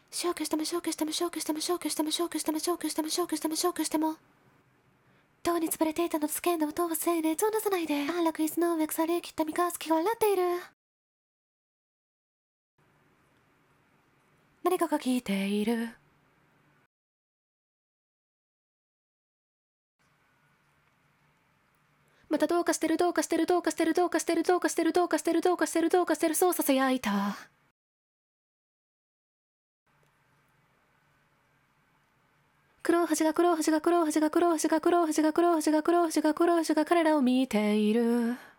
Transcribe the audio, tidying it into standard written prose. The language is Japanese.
消去しても消去しても消去しても消去しても消去しても消去しても消去しても消去しても塔に潰れていたのスケーンの音を防いで音を出さないで安楽椅子の上腐り切った三日月が笑っている何かが聞いているまたどうかしてるどうかしてるどうかしてるどうかしてるどうかしてるどうかしてるどうかしてるどうかしてるそうささやいた黒橋が黒橋が黒橋が黒橋が黒橋が黒橋が黒橋が黒橋が彼らを見ている